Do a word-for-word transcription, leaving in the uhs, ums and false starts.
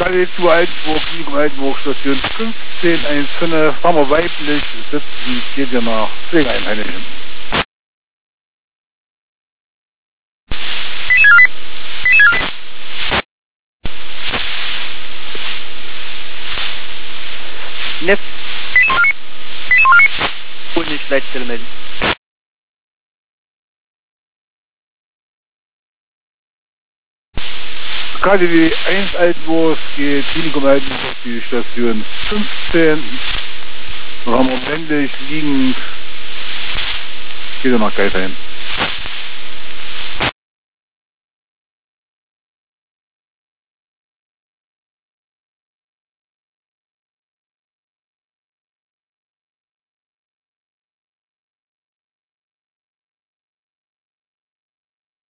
K D zu Altenburg, Klinikum Altenburg, Station fünfzehn eins fünf, fahren wir weiblich, sitzen, geht ja nach Pflegeheim hin. Netz. Und nicht Leitstelle melden. K D W eins Altenburg geht Klinikum Altenburg auf die Station fünfzehn. Dann haben wir männlich liegend. Geht ja nach Geisheim.